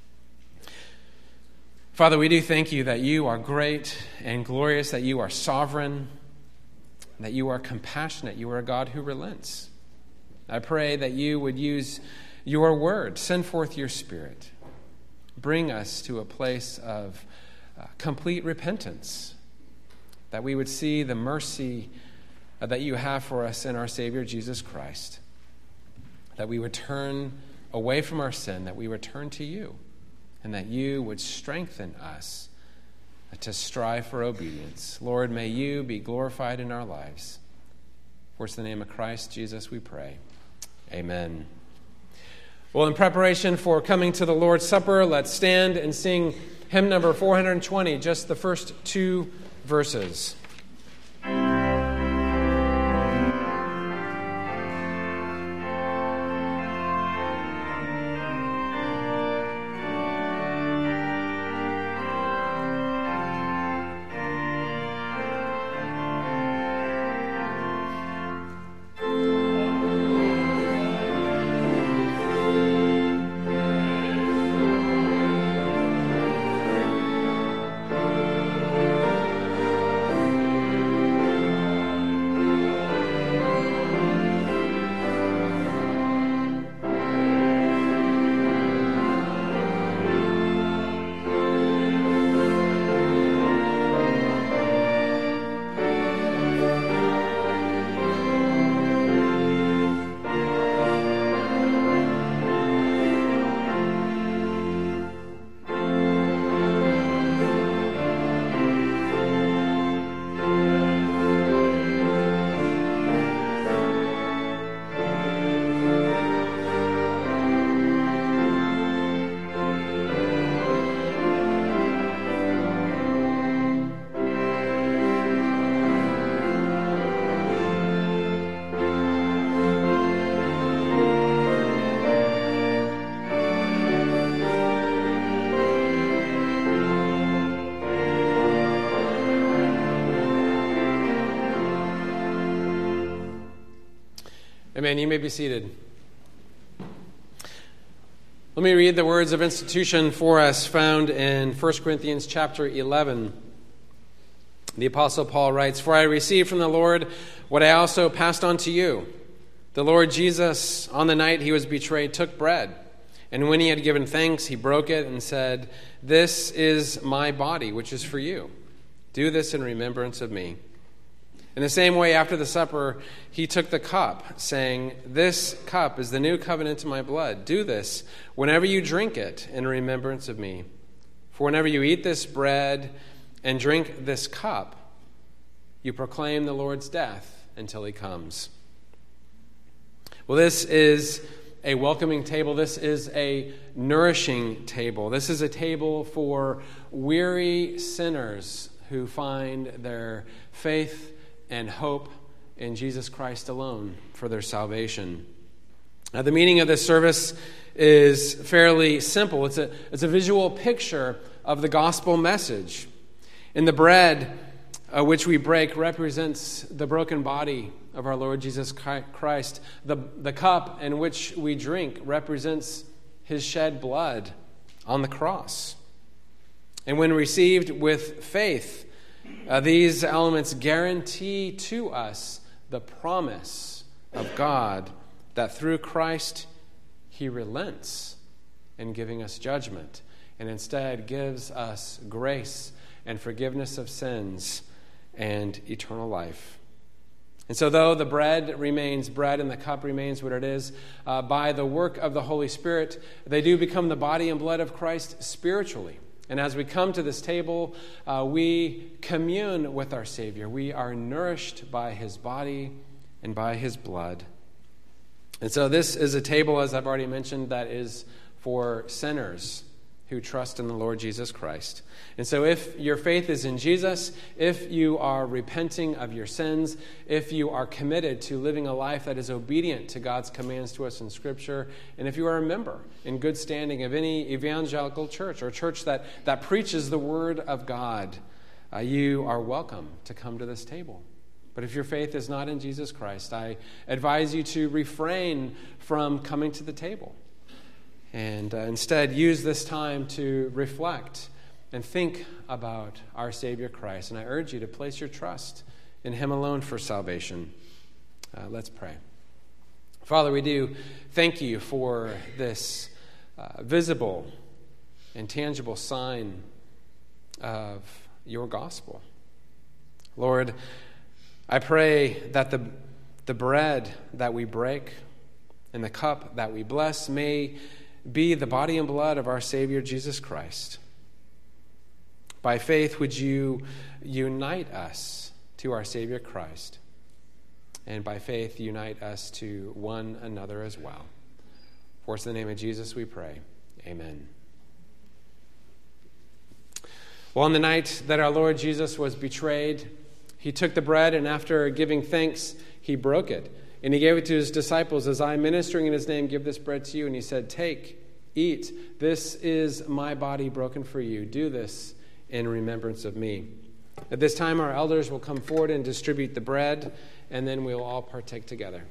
S1: Father, we do thank you that you are great and glorious, that you are sovereign, that you are compassionate. You are a God who relents. I pray that you would use your word, send forth your Spirit, bring us to a place of complete repentance, that we would see the mercy that you have for us in our Savior Jesus Christ, that we would turn away from our sin, that we would turn to you, and that you would strengthen us to strive for obedience. Lord, may you be glorified in our lives. For it's in the name of Christ Jesus we pray. Amen. Well, in preparation for coming to the Lord's Supper, let's stand and sing hymn number 420, just the first 2 verses. Amen. You may be seated. Let me read the words of institution for us found in 1 Corinthians chapter 11. The Apostle Paul writes, "For I received from the Lord what I also passed on to you. The Lord Jesus, on the night he was betrayed, took bread, and when he had given thanks, he broke it and said, 'This is my body, which is for you. Do this in remembrance of me.' In the same way, after the supper, he took the cup, saying, 'This cup is the new covenant in my blood. Do this whenever you drink it in remembrance of me. For whenever you eat this bread and drink this cup, you proclaim the Lord's death until he comes.'" Well, this is a welcoming table. This is a nourishing table. This is a table for weary sinners who find their faith and hope in Jesus Christ alone for their salvation. Now, the meaning of this service is fairly simple. It's a visual picture of the gospel message. And the bread which we break represents the broken body of our Lord Jesus Christ. The cup in which we drink represents his shed blood on the cross. And when received with faith, these elements guarantee to us the promise of God that through Christ he relents in giving us judgment and instead gives us grace and forgiveness of sins and eternal life. And so though the bread remains bread and the cup remains what it is, by the work of the Holy Spirit, they do become the body and blood of Christ spiritually. And as we come to this table, we commune with our Savior. We are nourished by his body and by his blood. And so this is a table, as I've already mentioned, that is for sinners who trust in the Lord Jesus Christ. And so if your faith is in Jesus, if you are repenting of your sins, if you are committed to living a life that is obedient to God's commands to us in Scripture, and if you are a member in good standing of any evangelical church or church that preaches the Word of God, you are welcome to come to this table. But if your faith is not in Jesus Christ, I advise you to refrain from coming to the table and instead use this time to reflect and think about our Savior Christ. And I urge you to place your trust in him alone for salvation. Let's pray. Father, we do thank you for this visible and tangible sign of your gospel. Lord, I pray that the bread that we break and the cup that we bless may be the body and blood of our Savior Jesus Christ. By faith, would you unite us to our Savior Christ, and by faith, unite us to one another as well. For it's in the name of Jesus we pray. Amen. Well, on the night that our Lord Jesus was betrayed, he took the bread, and after giving thanks, he broke it. And he gave it to his disciples, "As I, ministering in his name, give this bread to you." And he said, "Take, eat. This is my body broken for you. Do this in remembrance of me." At this time, our elders will come forward and distribute the bread, and then we'll all partake together.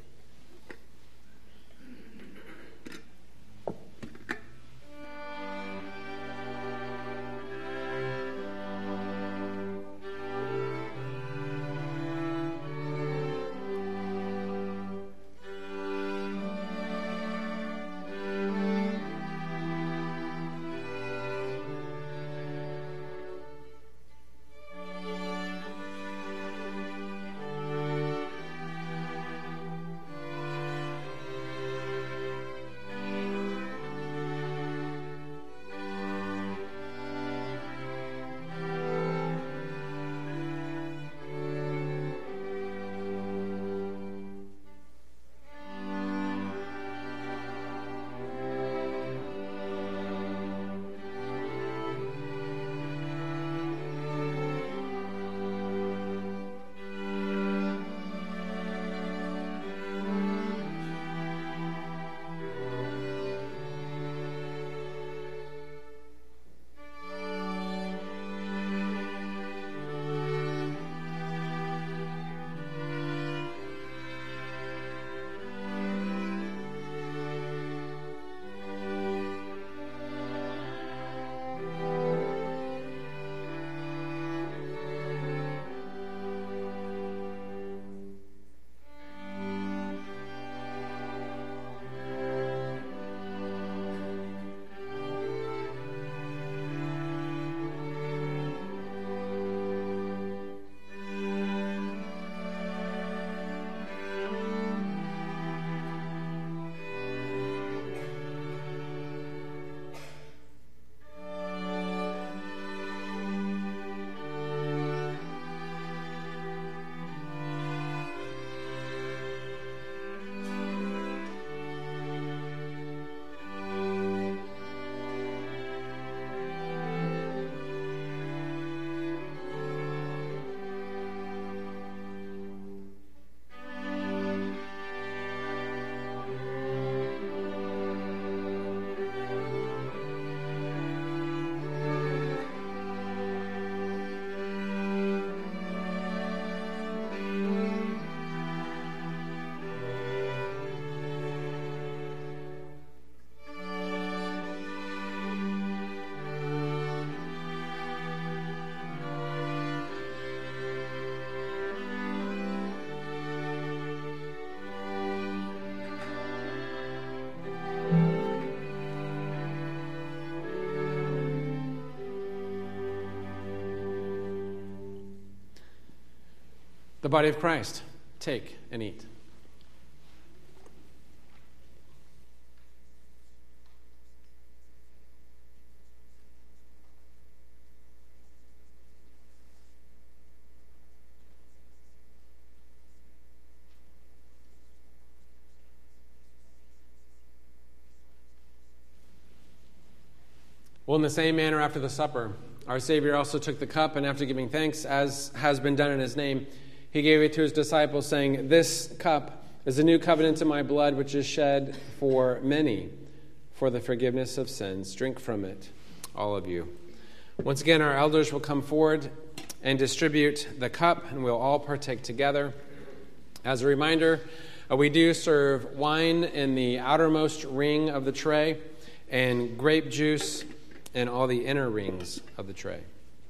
S1: body of Christ. Take and eat. Well, in the same manner, after the supper, our Savior also took the cup, and after giving thanks, as has been done in his name, he gave it to his disciples, saying, "This cup is the new covenant in my blood, which is shed for many for the forgiveness of sins. Drink from it, all of you." Once again, our elders will come forward and distribute the cup, and we'll all partake together. As a reminder, we do serve wine in the outermost ring of the tray and grape juice in all the inner rings of the tray.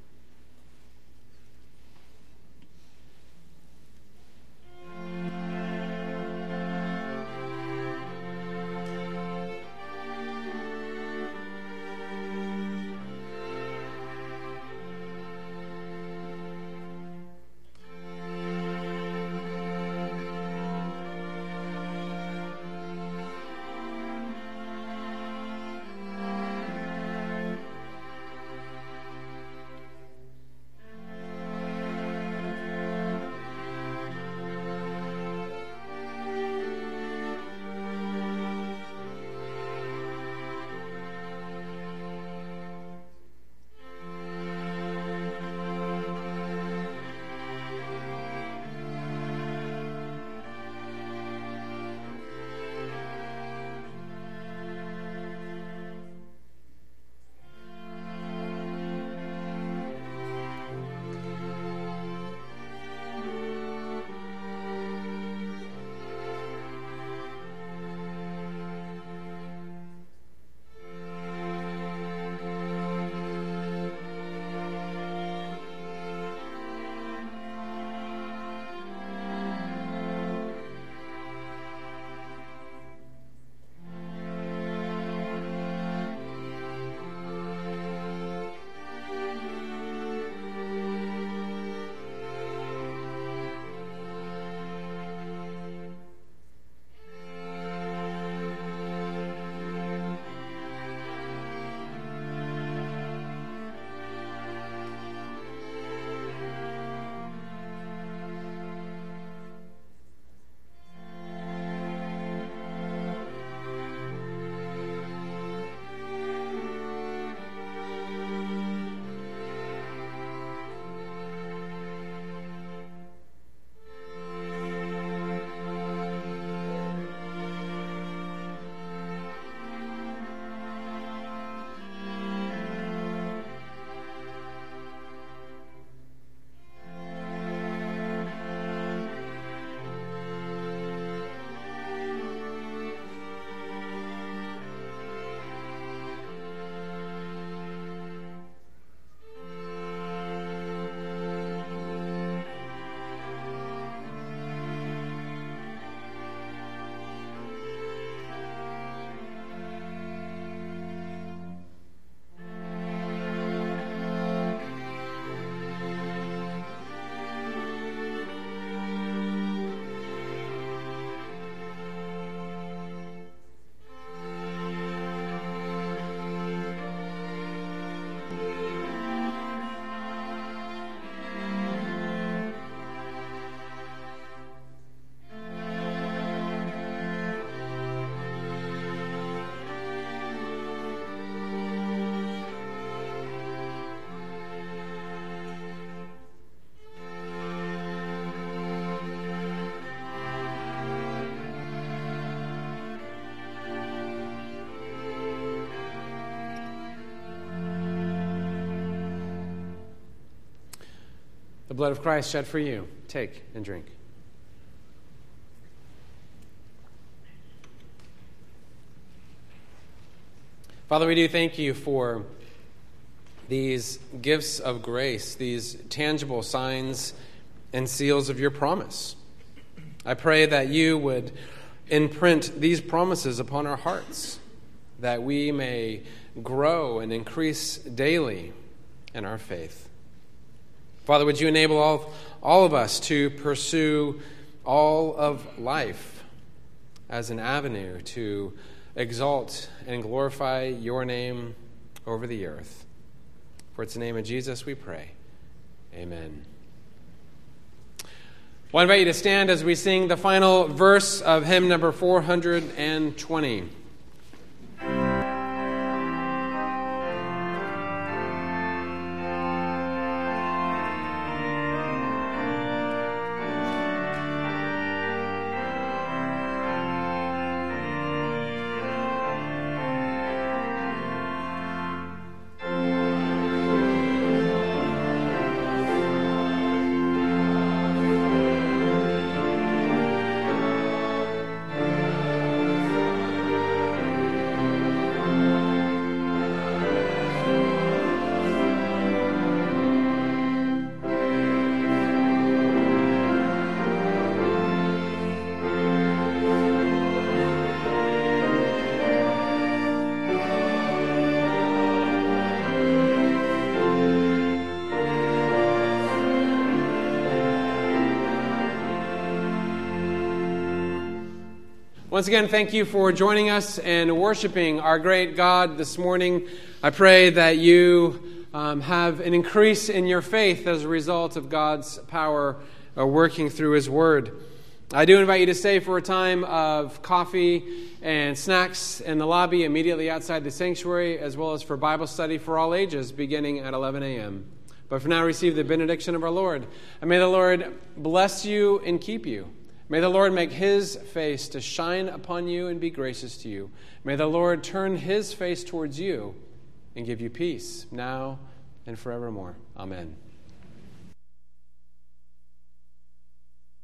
S1: The blood of Christ shed for you. Take and drink. Father, we do thank you for these gifts of grace, these tangible signs and seals of your promise. I pray that you would imprint these promises upon our hearts, that we may grow and increase daily in our faith. Father, would you enable all of us to pursue all of life as an avenue to exalt and glorify your name over the earth. For it's the name of Jesus we pray. Amen. Well, I invite you to stand as we sing the final verse of hymn number 420. Once again, thank you for joining us and worshiping our great God this morning. I pray that you have an increase in your faith as a result of God's power working through His Word. I do invite you to stay for a time of coffee and snacks in the lobby immediately outside the sanctuary, as well as for Bible study for all ages beginning at 11 a.m. But for now, receive the benediction of our Lord. And may the Lord bless you and keep you. May the Lord make His face to shine upon you and be gracious to you. May the Lord turn His face towards you and give you peace now and forevermore. Amen.